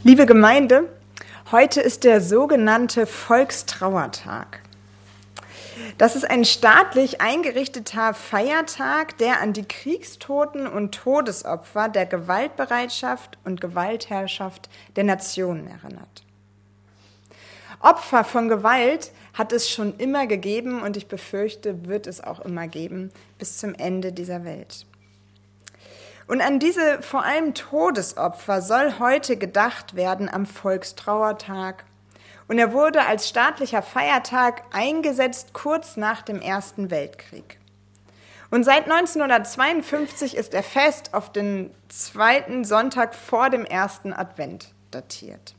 Liebe Gemeinde, heute ist der sogenannte Volkstrauertag. Das ist ein staatlich eingerichteter Feiertag, der an die Kriegstoten und Todesopfer der Gewaltbereitschaft und Gewaltherrschaft der Nationen erinnert. Opfer von Gewalt hat es schon immer gegeben und ich befürchte, wird es auch immer geben bis zum Ende dieser Welt. Und an diese vor allem Todesopfer soll heute gedacht werden am Volkstrauertag. Und er wurde als staatlicher Feiertag eingesetzt kurz nach dem Ersten Weltkrieg. Und seit 1952 ist er fest auf den zweiten Sonntag vor dem ersten Advent datiert.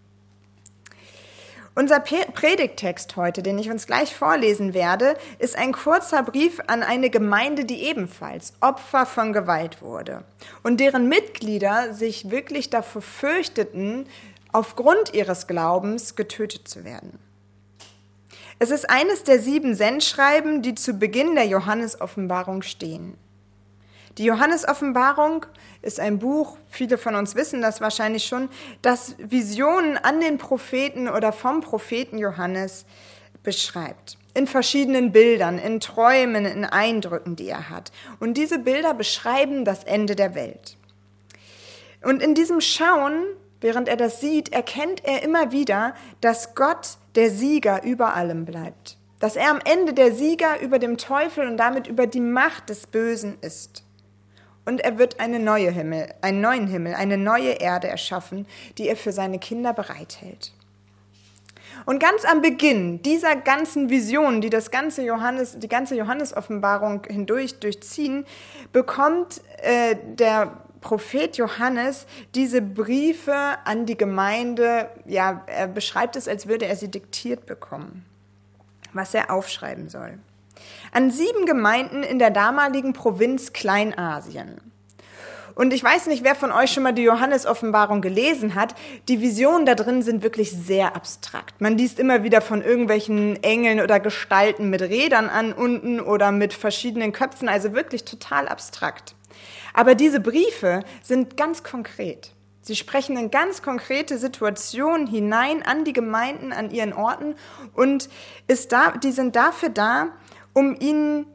Unser Predigttext heute, den ich uns gleich vorlesen werde, ist ein kurzer Brief an eine Gemeinde, die ebenfalls Opfer von Gewalt wurde und deren Mitglieder sich wirklich davor fürchteten, aufgrund ihres Glaubens getötet zu werden. Es ist eines der 7 Sendschreiben, die zu Beginn der Johannes-Offenbarung stehen. Die Johannes-Offenbarung ist ein Buch, viele von uns wissen das wahrscheinlich schon, das Visionen an den Propheten oder vom Propheten Johannes beschreibt. In verschiedenen Bildern, in Träumen, in Eindrücken, die er hat. Und diese Bilder beschreiben das Ende der Welt. Und in diesem Schauen, während er das sieht, erkennt er immer wieder, dass Gott der Sieger über allem bleibt. Dass er am Ende der Sieger über dem Teufel und damit über die Macht des Bösen ist. Und er wird einen neuen Himmel, eine neue Erde erschaffen, die er für seine Kinder bereithält. Und ganz am Beginn dieser ganzen Vision, die die ganze Johannes-Offenbarung hindurch durchziehen, bekommt der Prophet Johannes diese Briefe an die Gemeinde, er beschreibt es, als würde er sie diktiert bekommen, was er aufschreiben soll. An 7 Gemeinden in der damaligen Provinz Kleinasien. Und ich weiß nicht, wer von euch schon mal die Johannes-Offenbarung gelesen hat. Die Visionen da drin sind wirklich sehr abstrakt. Man liest immer wieder von irgendwelchen Engeln oder Gestalten mit Rädern an unten oder mit verschiedenen Köpfen, also wirklich total abstrakt. Aber diese Briefe sind ganz konkret. Sie sprechen in ganz konkrete Situationen hinein an die Gemeinden, an ihren Orten und die sind dafür da, um ihnen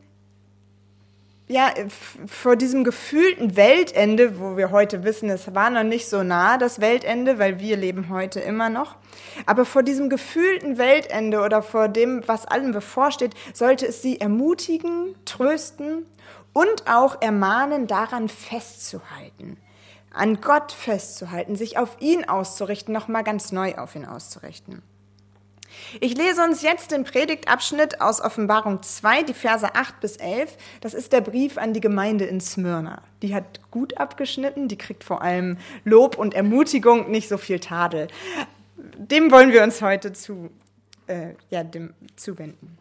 vor diesem gefühlten Weltende, wo wir heute wissen, es war noch nicht so nah, das Weltende, weil wir leben heute immer noch, aber vor diesem gefühlten Weltende oder vor dem, was allem bevorsteht, sollte es sie ermutigen, trösten und auch ermahnen, daran festzuhalten, an Gott festzuhalten, sich auf ihn auszurichten, nochmal ganz neu auf ihn auszurichten. Ich lese uns jetzt den Predigtabschnitt aus Offenbarung 2, die Verse 8 bis 11. Das ist der Brief an die Gemeinde in Smyrna. Die hat gut abgeschnitten, die kriegt vor allem Lob und Ermutigung, nicht so viel Tadel. Dem wollen wir uns heute zuwenden.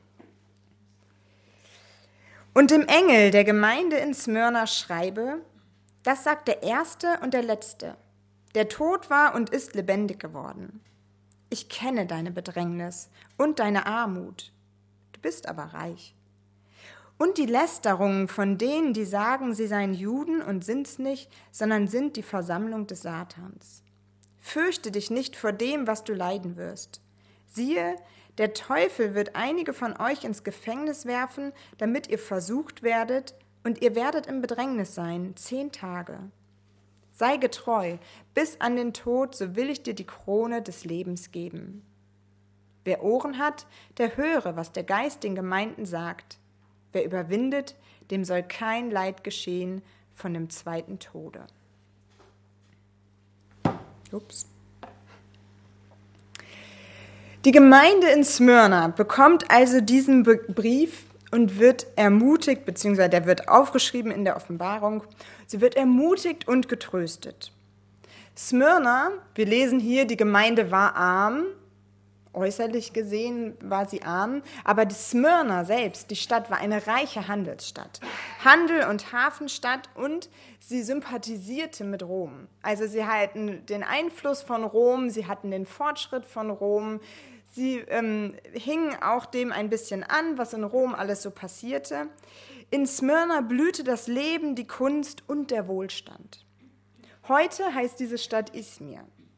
Und dem Engel der Gemeinde in Smyrna schreibe, das sagt der Erste und der Letzte, der tot war und ist lebendig geworden. Ich kenne deine Bedrängnis und deine Armut. Du bist aber reich. Und die Lästerungen von denen, die sagen, sie seien Juden und sind's nicht, sondern sind die Versammlung des Satans. Fürchte dich nicht vor dem, was du leiden wirst. Siehe, der Teufel wird einige von euch ins Gefängnis werfen, damit ihr versucht werdet, und ihr werdet im Bedrängnis sein, 10 Tage. Sei getreu, bis an den Tod, so will ich dir die Krone des Lebens geben. Wer Ohren hat, der höre, was der Geist den Gemeinden sagt. Wer überwindet, dem soll kein Leid geschehen von dem zweiten Tode. Die Gemeinde in Smyrna bekommt also diesen Brief und wird ermutigt, beziehungsweise der wird aufgeschrieben in der Offenbarung. Sie wird ermutigt und getröstet. Smyrna, wir lesen hier, die Gemeinde war arm, äußerlich gesehen war sie arm, aber die Smyrna selbst, die Stadt, war eine reiche Handelsstadt. Handel- und Hafenstadt und sie sympathisierte mit Rom. Also sie hatten den Einfluss von Rom, sie hatten den Fortschritt von Rom, sie hingen auch dem ein bisschen an, was in Rom alles so passierte. In Smyrna blühte das Leben, die Kunst und der Wohlstand. Heute heißt diese Stadt Izmir.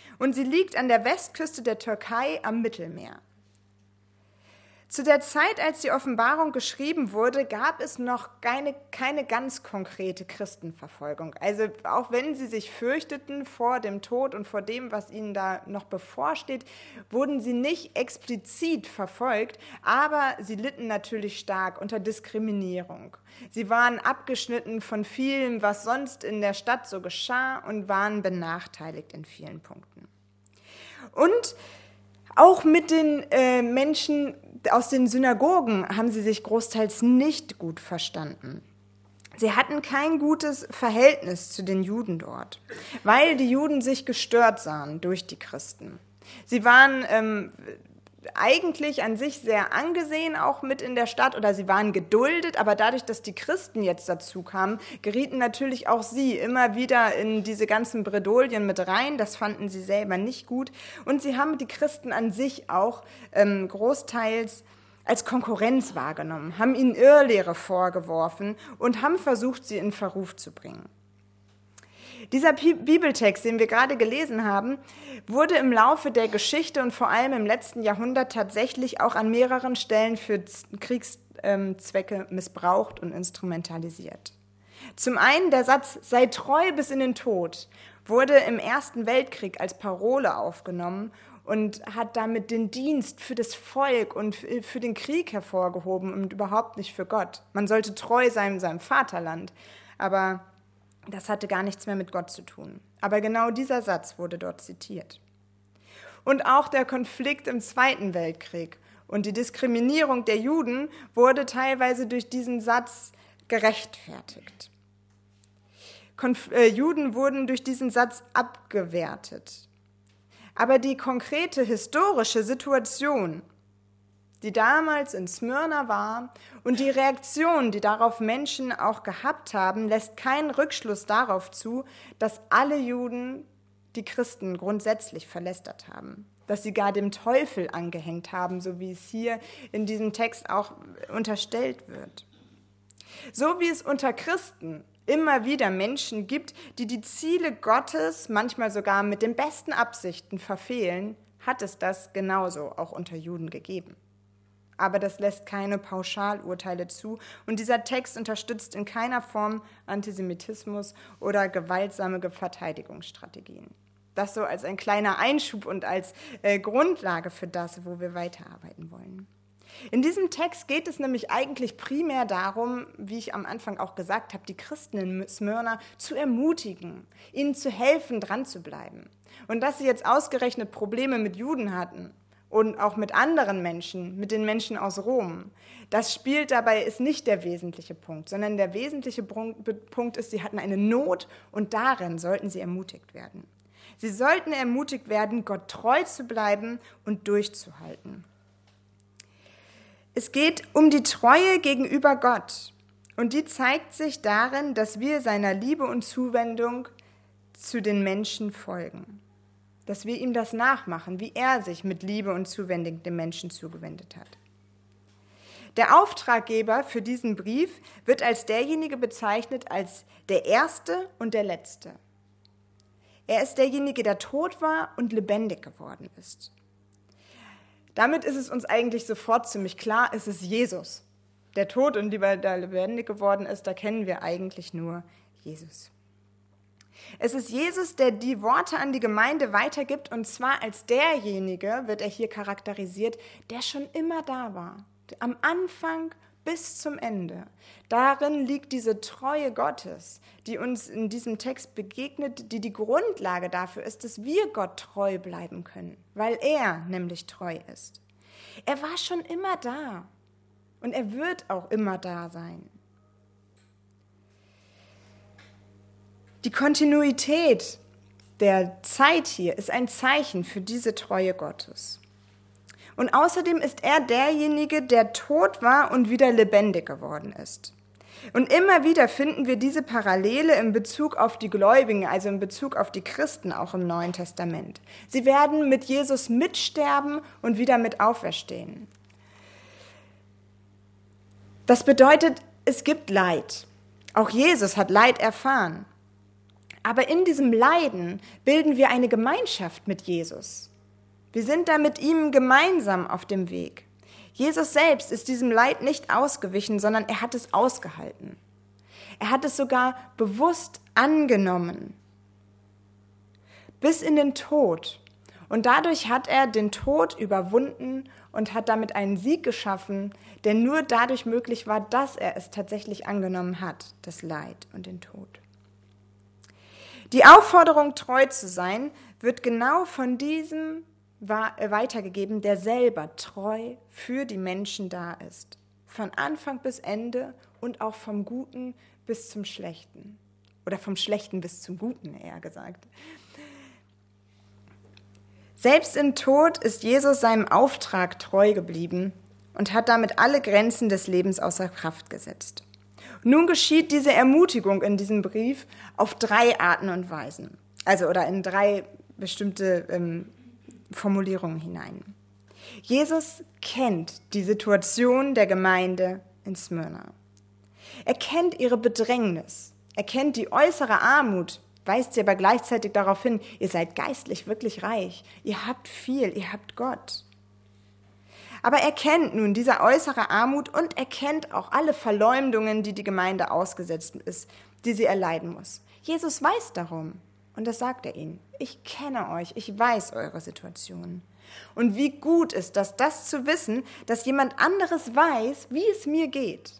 und sie liegt an der Westküste der Türkei am Mittelmeer. Zu der Zeit, als die Offenbarung geschrieben wurde, gab es noch keine ganz konkrete Christenverfolgung. Also auch wenn sie sich fürchteten vor dem Tod und vor dem, was ihnen da noch bevorsteht, wurden sie nicht explizit verfolgt, aber sie litten natürlich stark unter Diskriminierung. Sie waren abgeschnitten von vielem, was sonst in der Stadt so geschah, und waren benachteiligt in vielen Punkten. Und auch mit den Menschen aus den Synagogen haben sie sich großteils nicht gut verstanden. Sie hatten kein gutes Verhältnis zu den Juden dort, weil die Juden sich gestört sahen durch die Christen. Sie waren eigentlich an sich sehr angesehen, auch mit in der Stadt, oder sie waren geduldet, aber dadurch, dass die Christen jetzt dazu kamen, gerieten natürlich auch sie immer wieder in diese ganzen Bredouillen mit rein. Das fanden sie selber nicht gut. Und sie haben die Christen an sich auch großteils als Konkurrenz wahrgenommen, haben ihnen Irrlehre vorgeworfen und haben versucht, sie in Verruf zu bringen. Dieser Bibeltext, den wir gerade gelesen haben, wurde im Laufe der Geschichte und vor allem im letzten Jahrhundert tatsächlich auch an mehreren Stellen für Kriegszwecke missbraucht und instrumentalisiert. Zum einen der Satz, sei treu bis in den Tod, wurde im Ersten Weltkrieg als Parole aufgenommen und hat damit den Dienst für das Volk und für den Krieg hervorgehoben und überhaupt nicht für Gott. Man sollte treu sein seinem Vaterland, aber das hatte gar nichts mehr mit Gott zu tun. Aber genau dieser Satz wurde dort zitiert. Und auch der Konflikt im Zweiten Weltkrieg und die Diskriminierung der Juden wurde teilweise durch diesen Satz gerechtfertigt. Juden wurden durch diesen Satz abgewertet. Aber die konkrete historische Situation, die damals in Smyrna war, und die Reaktion, die darauf Menschen auch gehabt haben, lässt keinen Rückschluss darauf zu, dass alle Juden die Christen grundsätzlich verlästert haben, dass sie gar dem Teufel angehängt haben, so wie es hier in diesem Text auch unterstellt wird. So wie es unter Christen immer wieder Menschen gibt, die die Ziele Gottes manchmal sogar mit den besten Absichten verfehlen, hat es das genauso auch unter Juden gegeben. Aber das lässt keine Pauschalurteile zu und dieser Text unterstützt in keiner Form Antisemitismus oder gewaltsame Verteidigungsstrategien. Das so als ein kleiner Einschub und als Grundlage für das, wo wir weiterarbeiten wollen. In diesem Text geht es nämlich eigentlich primär darum, wie ich am Anfang auch gesagt habe, die Christen in Smyrna zu ermutigen, ihnen zu helfen, dran zu bleiben. Und dass sie jetzt ausgerechnet Probleme mit Juden hatten und auch mit anderen Menschen, mit den Menschen aus Rom, das spielt dabei, ist nicht der wesentliche Punkt, sondern der wesentliche Punkt ist, sie hatten eine Not und darin sollten sie ermutigt werden. Sie sollten ermutigt werden, Gott treu zu bleiben und durchzuhalten. Es geht um die Treue gegenüber Gott und die zeigt sich darin, dass wir seiner Liebe und Zuwendung zu den Menschen folgen, dass wir ihm das nachmachen, wie er sich mit Liebe und Zuwendung den Menschen zugewendet hat. Der Auftraggeber für diesen Brief wird als derjenige bezeichnet als der Erste und der Letzte. Er ist derjenige, der tot war und lebendig geworden ist. Damit ist es uns eigentlich sofort ziemlich klar, es ist Jesus. Der tot und der lebendig geworden ist, da kennen wir eigentlich nur Jesus. Es ist Jesus, der die Worte an die Gemeinde weitergibt, und zwar als derjenige, wird er hier charakterisiert, der schon immer da war, am Anfang bis zum Ende. Darin liegt diese Treue Gottes, die uns in diesem Text begegnet, die die Grundlage dafür ist, dass wir Gott treu bleiben können, weil er nämlich treu ist. Er war schon immer da und er wird auch immer da sein. Die Kontinuität der Zeit hier ist ein Zeichen für diese Treue Gottes. Und außerdem ist er derjenige, der tot war und wieder lebendig geworden ist. Und immer wieder finden wir diese Parallele in Bezug auf die Gläubigen, also in Bezug auf die Christen auch im Neuen Testament. Sie werden mit Jesus mitsterben und wieder mit auferstehen. Das bedeutet, es gibt Leid. Auch Jesus hat Leid erfahren. Aber in diesem Leiden bilden wir eine Gemeinschaft mit Jesus. Wir sind da mit ihm gemeinsam auf dem Weg. Jesus selbst ist diesem Leid nicht ausgewichen, sondern er hat es ausgehalten. Er hat es sogar bewusst angenommen. Bis in den Tod. Und dadurch hat er den Tod überwunden und hat damit einen Sieg geschaffen, der nur dadurch möglich war, dass er es tatsächlich angenommen hat, das Leid und den Tod. Die Aufforderung, treu zu sein, wird genau von diesem weitergegeben, der selber treu für die Menschen da ist. Von Anfang bis Ende und auch vom Guten bis zum Schlechten. Oder vom Schlechten bis zum Guten, eher gesagt. Selbst im Tod ist Jesus seinem Auftrag treu geblieben und hat damit alle Grenzen des Lebens außer Kraft gesetzt. Nun geschieht diese Ermutigung in diesem Brief auf 3 Arten und Weisen, oder in 3 bestimmte Formulierungen hinein. Jesus kennt die Situation der Gemeinde in Smyrna. Er kennt ihre Bedrängnis, er kennt die äußere Armut, weist sie aber gleichzeitig darauf hin, ihr seid geistlich wirklich reich, ihr habt viel, ihr habt Gott. Aber er kennt nun diese äußere Armut und er kennt auch alle Verleumdungen, die die Gemeinde ausgesetzt ist, die sie erleiden muss. Jesus weiß darum und das sagt er ihnen. Ich kenne euch, ich weiß eure Situation. Und wie gut ist das zu wissen, dass jemand anderes weiß, wie es mir geht.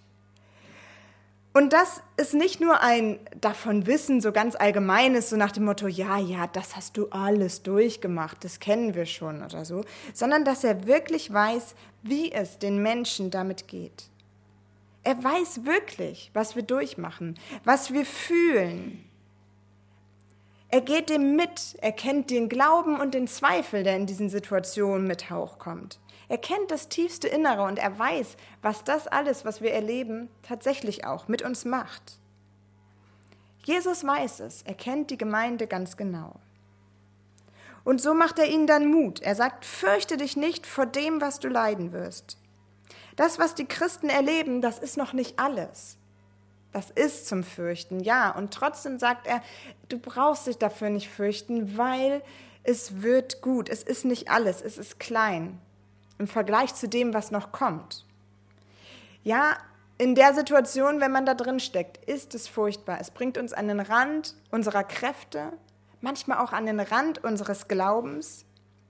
Und das ist nicht nur ein davon Wissen, so ganz allgemeines, so nach dem Motto, ja, das hast du alles durchgemacht, das kennen wir schon oder so, sondern dass er wirklich weiß, wie es den Menschen damit geht. Er weiß wirklich, was wir durchmachen, was wir fühlen. Er geht dem mit, er kennt den Glauben und den Zweifel, der in diesen Situationen mit hochkommt. Er kennt das tiefste Innere und er weiß, was das alles, was wir erleben, tatsächlich auch mit uns macht. Jesus weiß es, er kennt die Gemeinde ganz genau. Und so macht er ihnen dann Mut. Er sagt, fürchte dich nicht vor dem, was du leiden wirst. Das, was die Christen erleben, das ist noch nicht alles. Das ist zum Fürchten, ja. Und trotzdem sagt er, du brauchst dich dafür nicht fürchten, weil es wird gut. Es ist nicht alles, es ist klein im Vergleich zu dem, was noch kommt. Ja, in der Situation, wenn man da drin steckt, ist es furchtbar. Es bringt uns an den Rand unserer Kräfte, manchmal auch an den Rand unseres Glaubens.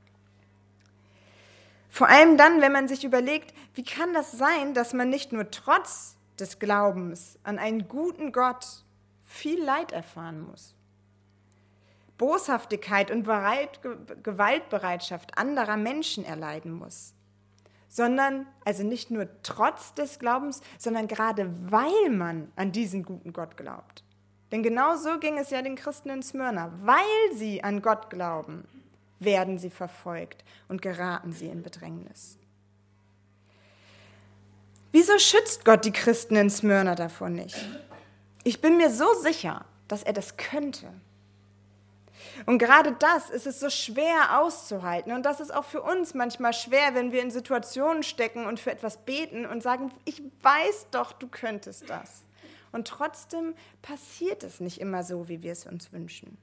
Vor allem dann, wenn man sich überlegt, wie kann das sein, dass man nicht nur trotz des Glaubens an einen guten Gott viel Leid erfahren muss. Boshaftigkeit und Gewaltbereitschaft anderer Menschen erleiden muss. Sondern, also nicht nur trotz des Glaubens, sondern gerade weil man an diesen guten Gott glaubt. Denn genau so ging es ja den Christen in Smyrna. Weil sie an Gott glauben, werden sie verfolgt und geraten sie in Bedrängnis. Wieso schützt Gott die Christen in Smyrna davon nicht? Ich bin mir so sicher, dass er das könnte. Und gerade das ist es so schwer auszuhalten. Und das ist auch für uns manchmal schwer, wenn wir in Situationen stecken und für etwas beten und sagen, ich weiß doch, du könntest das. Und trotzdem passiert es nicht immer so, wie wir es uns wünschen.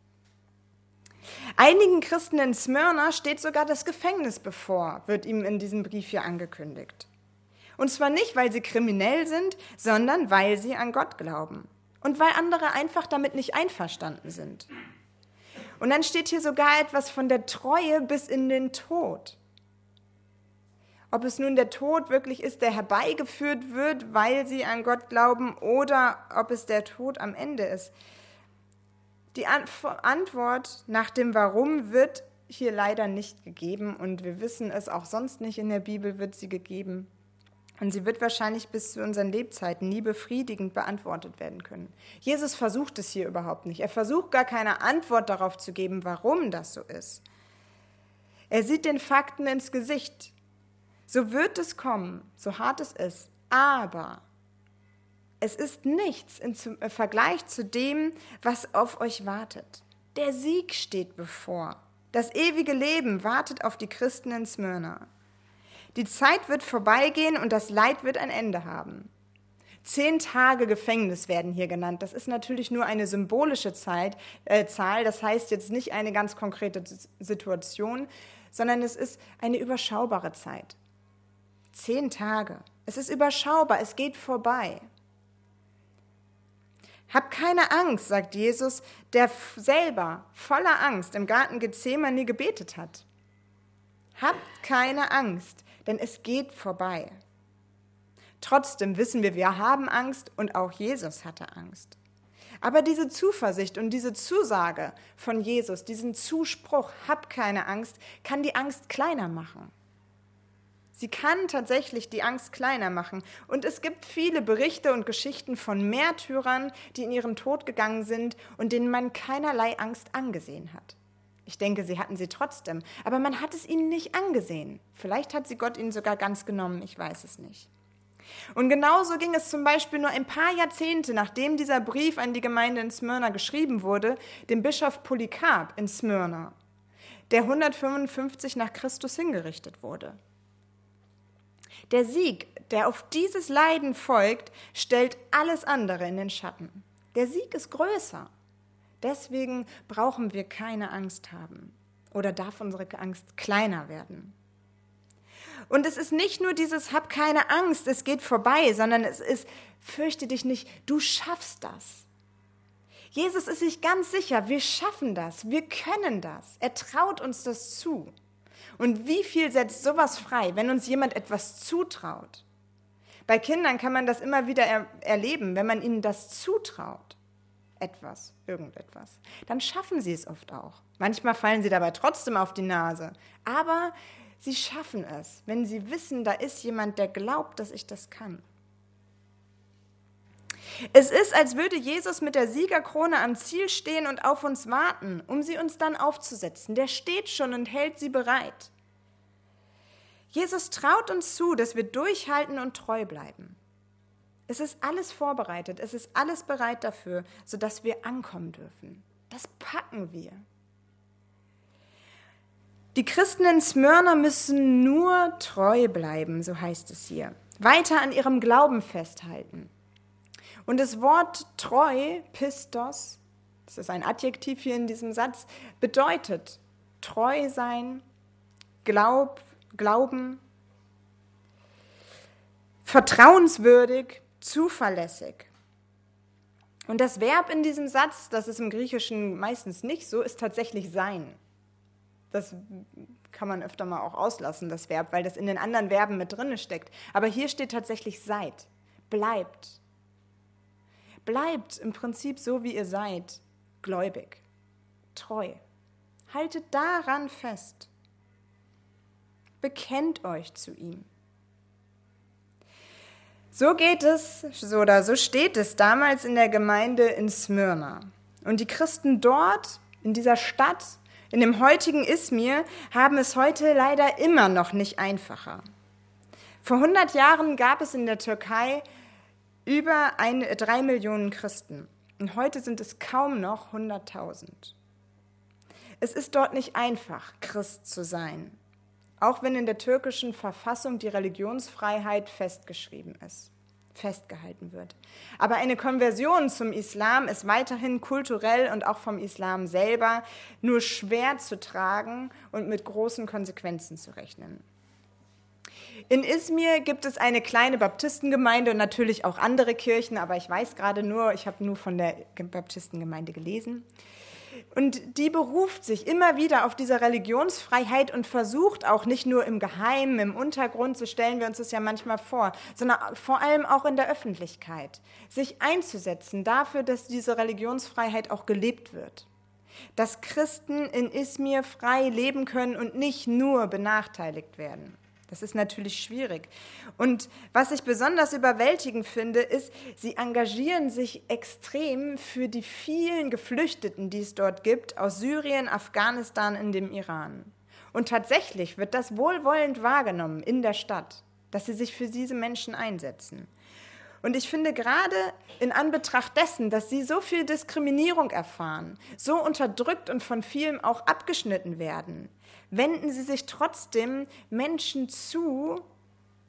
Einigen Christen in Smyrna steht sogar das Gefängnis bevor, wird ihm in diesem Brief hier angekündigt. Und zwar nicht, weil sie kriminell sind, sondern weil sie an Gott glauben. Und weil andere einfach damit nicht einverstanden sind. Und dann steht hier sogar etwas von der Treue bis in den Tod. Ob es nun der Tod wirklich ist, der herbeigeführt wird, weil sie an Gott glauben, oder ob es der Tod am Ende ist. Die Antwort nach dem Warum wird hier leider nicht gegeben und wir wissen es auch sonst nicht, in der Bibel wird sie gegeben. Und sie wird wahrscheinlich bis zu unseren Lebzeiten nie befriedigend beantwortet werden können. Jesus versucht es hier überhaupt nicht. Er versucht gar keine Antwort darauf zu geben, warum das so ist. Er sieht den Fakten ins Gesicht. So wird es kommen, so hart es ist. Aber es ist nichts im Vergleich zu dem, was auf euch wartet. Der Sieg steht bevor. Das ewige Leben wartet auf die Christen in Smyrna. Die Zeit wird vorbeigehen und das Leid wird ein Ende haben. 10 Tage Gefängnis werden hier genannt. Das ist natürlich nur eine symbolische Zahl. Das heißt jetzt nicht eine ganz konkrete Situation, sondern es ist eine überschaubare Zeit. 10 Tage. Es ist überschaubar, es geht vorbei. Hab keine Angst, sagt Jesus, der selber voller Angst im Garten Gethsemane gebetet hat. Habt keine Angst, denn es geht vorbei. Trotzdem wissen wir haben Angst und auch Jesus hatte Angst. Aber diese Zuversicht und diese Zusage von Jesus, diesen Zuspruch, hab keine Angst, kann die Angst kleiner machen. Sie kann tatsächlich die Angst kleiner machen. Und es gibt viele Berichte und Geschichten von Märtyrern, die in ihren Tod gegangen sind und denen man keinerlei Angst angesehen hat. Ich denke, sie hatten sie trotzdem, aber man hat es ihnen nicht angesehen. Vielleicht hat sie Gott ihnen sogar ganz genommen, ich weiß es nicht. Und genauso ging es zum Beispiel nur ein paar Jahrzehnte, nachdem dieser Brief an die Gemeinde in Smyrna geschrieben wurde, dem Bischof Polycarp in Smyrna, der 155 nach Christus hingerichtet wurde. Der Sieg, der auf dieses Leiden folgt, stellt alles andere in den Schatten. Der Sieg ist größer. Deswegen brauchen wir keine Angst haben oder darf unsere Angst kleiner werden. Und es ist nicht nur dieses hab keine Angst, es geht vorbei, sondern es ist fürchte dich nicht, du schaffst das. Jesus ist sich ganz sicher, wir schaffen das, wir können das. Er traut uns das zu. Und wie viel setzt sowas frei, wenn uns jemand etwas zutraut? Bei Kindern kann man das immer wieder erleben, wenn man ihnen das zutraut. Irgendetwas, dann schaffen sie es oft auch. Manchmal fallen sie dabei trotzdem auf die Nase, aber sie schaffen es, wenn sie wissen, da ist jemand, der glaubt, dass ich das kann. Es ist, als würde Jesus mit der Siegerkrone am Ziel stehen und auf uns warten, um sie uns dann aufzusetzen. Der steht schon und hält sie bereit. Jesus traut uns zu, dass wir durchhalten und treu bleiben. Es ist alles vorbereitet, es ist alles bereit dafür, sodass wir ankommen dürfen. Das packen wir. Die Christen in Smyrna müssen nur treu bleiben, so heißt es hier. Weiter an ihrem Glauben festhalten. Und das Wort treu, Pistos, das ist ein Adjektiv hier in diesem Satz, bedeutet treu sein, Glauben, vertrauenswürdig, zuverlässig. Und das Verb in diesem Satz, das ist im Griechischen meistens nicht so, ist tatsächlich sein. Das kann man öfter mal auch auslassen, das Verb, weil das in den anderen Verben mit drin steckt. Aber hier steht tatsächlich seid, bleibt. Bleibt im Prinzip so, wie ihr seid, gläubig, treu. Haltet daran fest. Bekennt euch zu ihm. So steht es damals in der Gemeinde in Smyrna. Und die Christen dort, in dieser Stadt, in dem heutigen Izmir, haben es heute leider immer noch nicht einfacher. Vor 100 Jahren gab es in der Türkei über 3 Millionen Christen. Und heute sind es kaum noch 100.000. Es ist dort nicht einfach, Christ zu sein, auch wenn in der türkischen Verfassung die Religionsfreiheit festgehalten wird. Aber eine Konversion zum Islam ist weiterhin kulturell und auch vom Islam selber nur schwer zu tragen und mit großen Konsequenzen zu rechnen. In Izmir gibt es eine kleine Baptistengemeinde und natürlich auch andere Kirchen, aber ich habe nur von der Baptistengemeinde gelesen. Und die beruft sich immer wieder auf diese Religionsfreiheit und versucht auch nicht nur im Geheimen, im Untergrund, so stellen wir uns das ja manchmal vor, sondern vor allem auch in der Öffentlichkeit, sich einzusetzen dafür, dass diese Religionsfreiheit auch gelebt wird. Dass Christen in Izmir frei leben können und nicht nur benachteiligt werden. Das ist natürlich schwierig. Und was ich besonders überwältigend finde, ist, sie engagieren sich extrem für die vielen Geflüchteten, die es dort gibt, aus Syrien, Afghanistan und dem Iran. Und tatsächlich wird das wohlwollend wahrgenommen in der Stadt, dass sie sich für diese Menschen einsetzen. Und ich finde gerade in Anbetracht dessen, dass sie so viel Diskriminierung erfahren, so unterdrückt und von vielem auch abgeschnitten werden, wenden sie sich trotzdem Menschen zu,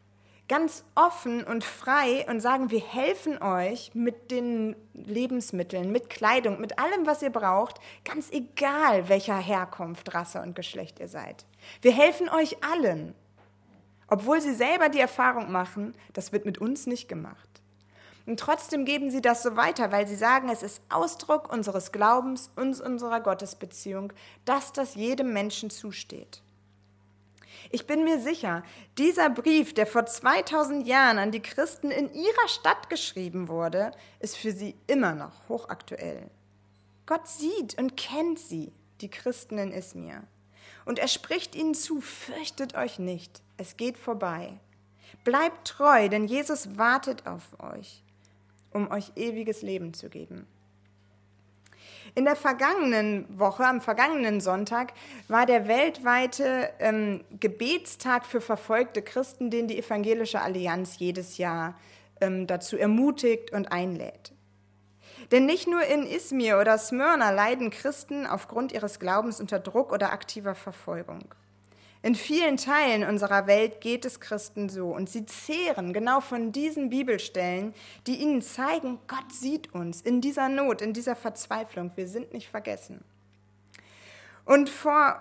ganz offen und frei und sagen, wir helfen euch mit den Lebensmitteln, mit Kleidung, mit allem, was ihr braucht, ganz egal, welcher Herkunft, Rasse und Geschlecht ihr seid. Wir helfen euch allen, obwohl sie selber die Erfahrung machen, das wird mit uns nicht gemacht. Und trotzdem geben sie das so weiter, weil sie sagen, es ist Ausdruck unseres Glaubens und unserer Gottesbeziehung, dass das jedem Menschen zusteht. Ich bin mir sicher, dieser Brief, der vor 2000 Jahren an die Christen in ihrer Stadt geschrieben wurde, ist für sie immer noch hochaktuell. Gott sieht und kennt sie, die Christen in Izmir. Und er spricht ihnen zu, fürchtet euch nicht, es geht vorbei. Bleibt treu, denn Jesus wartet auf euch, um euch ewiges Leben zu geben. In der vergangenen Woche, am vergangenen Sonntag, war der weltweite Gebetstag für verfolgte Christen, den die Evangelische Allianz jedes Jahr dazu ermutigt und einlädt. Denn nicht nur in Izmir oder Smyrna leiden Christen aufgrund ihres Glaubens unter Druck oder aktiver Verfolgung. In vielen Teilen unserer Welt geht es Christen so und sie zehren genau von diesen Bibelstellen, die ihnen zeigen, Gott sieht uns in dieser Not, in dieser Verzweiflung. Wir sind nicht vergessen. Und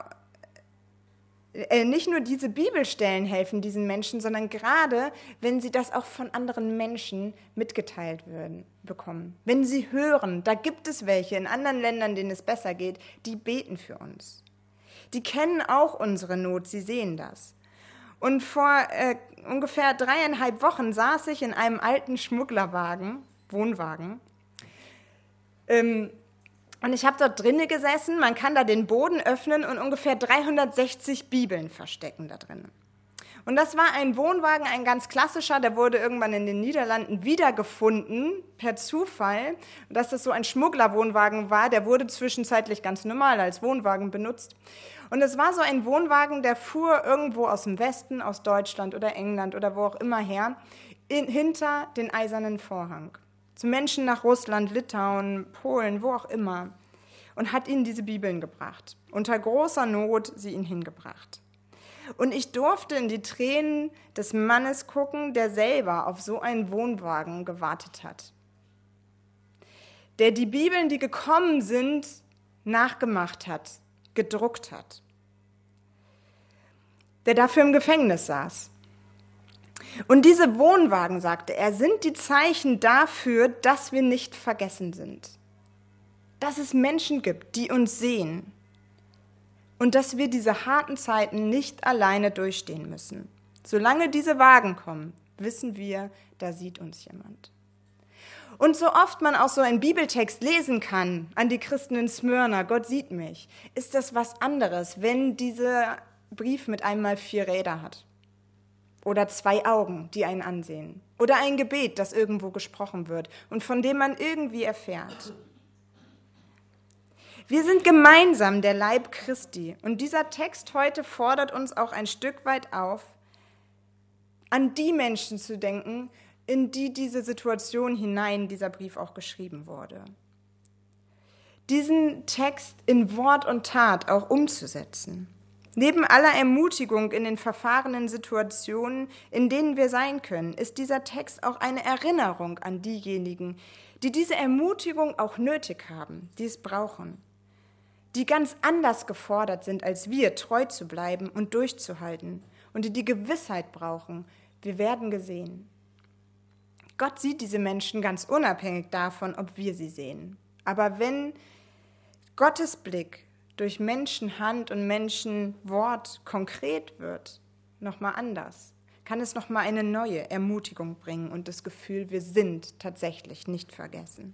nicht nur diese Bibelstellen helfen diesen Menschen, sondern gerade, wenn sie das auch von anderen Menschen mitgeteilt bekommen. Wenn sie hören, da gibt es welche in anderen Ländern, denen es besser geht, die beten für uns. Die kennen auch unsere Not, sie sehen das. Und vor ungefähr 3,5 Wochen saß ich in einem alten Wohnwagen. Und ich habe dort drinnen gesessen, man kann da den Boden öffnen und ungefähr 360 Bibeln verstecken da drinnen. Und das war ein Wohnwagen, ein ganz klassischer, der wurde irgendwann in den Niederlanden wiedergefunden, per Zufall. Und dass das so ein Schmugglerwohnwagen war, der wurde zwischenzeitlich ganz normal als Wohnwagen benutzt. Und es war so ein Wohnwagen, der fuhr irgendwo aus dem Westen, aus Deutschland oder England oder wo auch immer her, hinter den Eisernen Vorhang. Zu Menschen nach Russland, Litauen, Polen, wo auch immer. Und hat ihnen diese Bibeln gebracht. Unter großer Not sie ihnen hingebracht. Und ich durfte in die Tränen des Mannes gucken, der selber auf so einen Wohnwagen gewartet hat. Der die Bibeln, die gekommen sind, nachgemacht hat, gedruckt hat. Der dafür im Gefängnis saß. Und diese Wohnwagen, sagte er, sind die Zeichen dafür, dass wir nicht vergessen sind. Dass es Menschen gibt, die uns sehen. Und dass wir diese harten Zeiten nicht alleine durchstehen müssen. Solange diese Wagen kommen, wissen wir, da sieht uns jemand. Und so oft man auch so einen Bibeltext lesen kann, an die Christen in Smyrna, Gott sieht mich, ist das was anderes, wenn dieser Brief mit einmal 4 Räder hat. Oder 2 Augen, die einen ansehen. Oder ein Gebet, das irgendwo gesprochen wird und von dem man irgendwie erfährt. Wir sind gemeinsam der Leib Christi und dieser Text heute fordert uns auch ein Stück weit auf, an die Menschen zu denken, in die diese Situation hinein dieser Brief auch geschrieben wurde. Diesen Text in Wort und Tat auch umzusetzen. Neben aller Ermutigung in den verfahrenen Situationen, in denen wir sein können, ist dieser Text auch eine Erinnerung an diejenigen, die diese Ermutigung auch nötig haben, die es brauchen. Die ganz anders gefordert sind als wir, treu zu bleiben und durchzuhalten und die die Gewissheit brauchen, wir werden gesehen. Gott sieht diese Menschen ganz unabhängig davon, ob wir sie sehen. Aber wenn Gottes Blick durch Menschenhand und Menschenwort konkret wird, nochmal anders, kann es nochmal eine neue Ermutigung bringen und das Gefühl, wir sind tatsächlich nicht vergessen.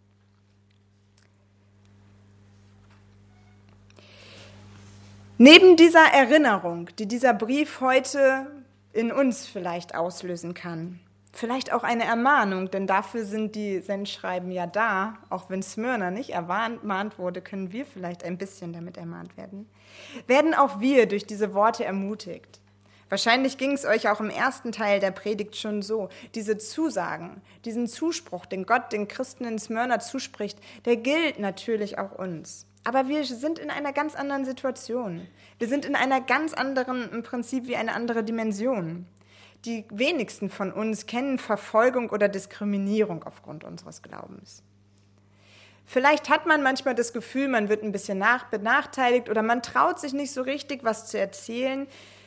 Neben dieser Erinnerung, die dieser Brief heute in uns vielleicht auslösen kann, vielleicht auch eine Ermahnung, denn dafür sind die Sendschreiben ja da, auch wenn Smyrna nicht ermahnt wurde, können wir vielleicht ein bisschen damit ermahnt werden auch wir durch diese Worte ermutigt. Wahrscheinlich ging es euch auch im ersten Teil der Predigt schon so, diese Zusagen, diesen Zuspruch, den Gott den Christen in Smyrna zuspricht, der gilt natürlich auch uns. Aber wir sind in einer ganz anderen Situation. Wir sind in einer ganz anderen, im Prinzip wie eine andere Dimension. die wenigsten von uns kennen Verfolgung oder Diskriminierung aufgrund unseres Glaubens. Vielleicht hat man manchmal das Gefühl, man wird ein bisschen benachteiligt oder man traut sich nicht so richtig, was zu erzählen.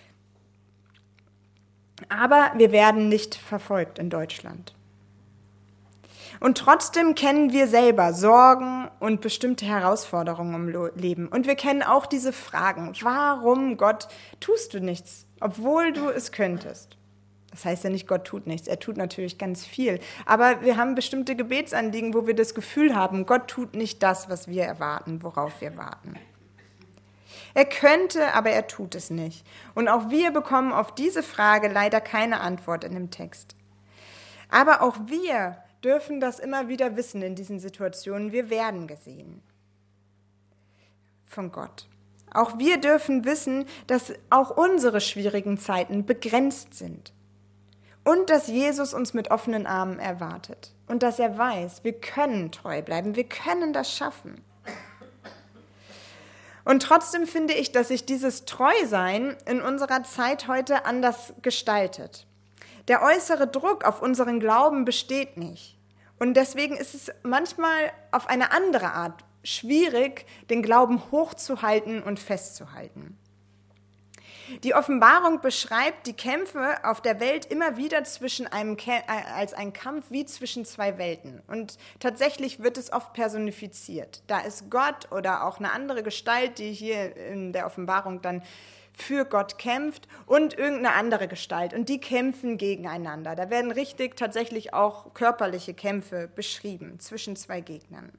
Aber wir werden nicht verfolgt in Deutschland. Und trotzdem kennen wir selber Sorgen und bestimmte Herausforderungen im Leben. Und wir kennen auch diese Fragen. Warum, Gott, tust du nichts, obwohl du es könntest? Das heißt ja nicht, Gott tut nichts. Er tut natürlich ganz viel. Aber wir haben bestimmte Gebetsanliegen, wo wir das Gefühl haben, Gott tut nicht das, was wir erwarten, worauf wir warten. Er könnte, aber er tut es nicht. Und auch wir bekommen auf diese Frage leider keine Antwort in dem Text. Aber auch wir dürfen das immer wieder wissen in diesen Situationen. Wir werden gesehen von Gott. Auch wir dürfen wissen, dass auch unsere schwierigen Zeiten begrenzt sind. Und dass Jesus uns mit offenen Armen erwartet. Und dass er weiß, wir können treu bleiben, wir können das schaffen. Und trotzdem finde ich, dass sich dieses Treusein in unserer Zeit heute anders gestaltet. Der äußere Druck auf unseren Glauben besteht nicht. Und deswegen ist es manchmal auf eine andere Art schwierig, den Glauben hochzuhalten und festzuhalten. Die Offenbarung beschreibt die Kämpfe auf der Welt immer wieder als ein Kampf wie zwischen zwei Welten. Und tatsächlich wird es oft personifiziert. Da ist Gott oder auch eine andere Gestalt, die hier in der Offenbarung dann für Gott kämpft, und irgendeine andere Gestalt. Und die kämpfen gegeneinander. Da werden richtig tatsächlich auch körperliche Kämpfe beschrieben zwischen zwei Gegnern.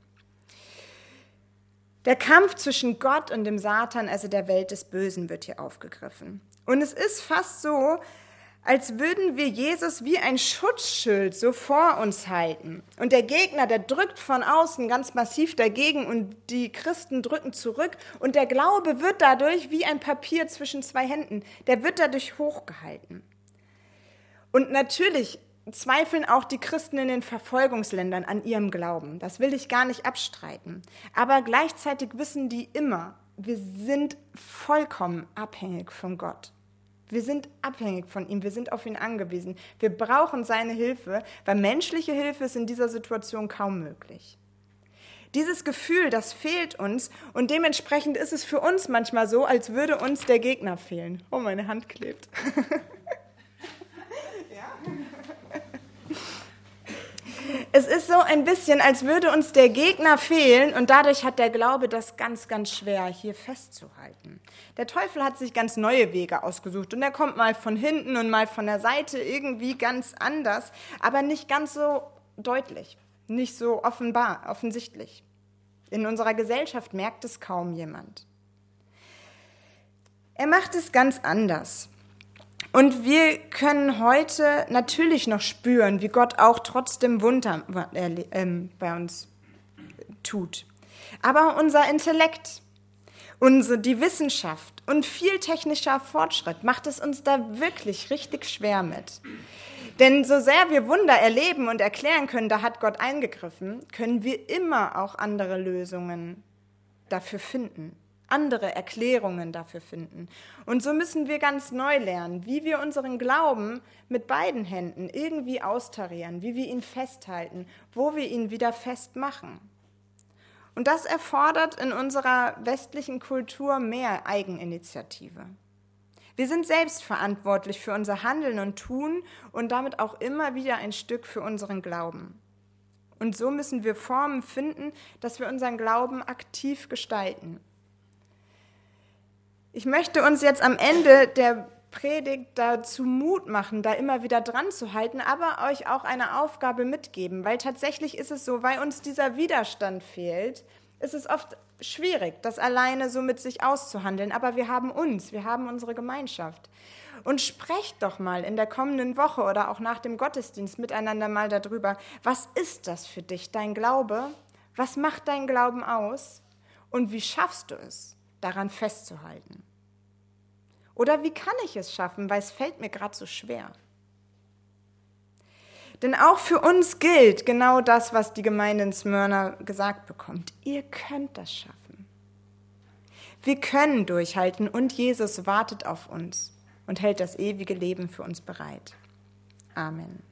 Der Kampf zwischen Gott und dem Satan, also der Welt des Bösen, wird hier aufgegriffen. Und es ist fast so, als würden wir Jesus wie ein Schutzschild so vor uns halten. Und der Gegner, der drückt von außen ganz massiv dagegen und die Christen drücken zurück. Und der Glaube wird dadurch wie ein Papier zwischen zwei Händen, der wird dadurch hochgehalten. Und natürlich zweifeln auch die Christen in den Verfolgungsländern an ihrem Glauben. Das will ich gar nicht abstreiten. Aber gleichzeitig wissen die immer, wir sind vollkommen abhängig von Gott. Wir sind abhängig von ihm, wir sind auf ihn angewiesen. Wir brauchen seine Hilfe, weil menschliche Hilfe ist in dieser Situation kaum möglich. Dieses Gefühl, das fehlt uns, und dementsprechend ist es für uns manchmal so, als würde uns der Gegner fehlen. Oh, meine Hand klebt. Es ist so ein bisschen, als würde uns der Gegner fehlen, und dadurch hat der Glaube das ganz, ganz schwer, hier festzuhalten. Der Teufel hat sich ganz neue Wege ausgesucht, und er kommt mal von hinten und mal von der Seite irgendwie ganz anders, aber nicht ganz so deutlich, nicht so offensichtlich. In unserer Gesellschaft merkt es kaum jemand. Er macht es ganz anders. Und wir können heute natürlich noch spüren, wie Gott auch trotzdem Wunder bei uns tut. Aber unser Intellekt, die Wissenschaft und viel technischer Fortschritt macht es uns da wirklich richtig schwer mit. Denn so sehr wir Wunder erleben und erklären können, da hat Gott eingegriffen, können wir immer auch andere Lösungen dafür finden. Andere Erklärungen dafür finden. Und so müssen wir ganz neu lernen, wie wir unseren Glauben mit beiden Händen irgendwie austarieren, wie wir ihn festhalten, wo wir ihn wieder festmachen. Und das erfordert in unserer westlichen Kultur mehr Eigeninitiative. Wir sind selbst verantwortlich für unser Handeln und Tun und damit auch immer wieder ein Stück für unseren Glauben. Und so müssen wir Formen finden, dass wir unseren Glauben aktiv gestalten. Ich möchte uns jetzt am Ende der Predigt dazu Mut machen, da immer wieder dran zu halten, aber euch auch eine Aufgabe mitgeben, weil tatsächlich ist es so, weil uns dieser Widerstand fehlt, ist es oft schwierig, das alleine so mit sich auszuhandeln, aber wir haben unsere Gemeinschaft. Und sprecht doch mal in der kommenden Woche oder auch nach dem Gottesdienst miteinander mal darüber, was ist das für dich, dein Glaube? Was macht dein Glauben aus? Und wie schaffst du es, daran festzuhalten? Oder wie kann ich es schaffen, weil es fällt mir gerade so schwer? Denn auch für uns gilt genau das, was die Gemeinde in Smyrna gesagt bekommt. Ihr könnt das schaffen. Wir können durchhalten und Jesus wartet auf uns und hält das ewige Leben für uns bereit. Amen.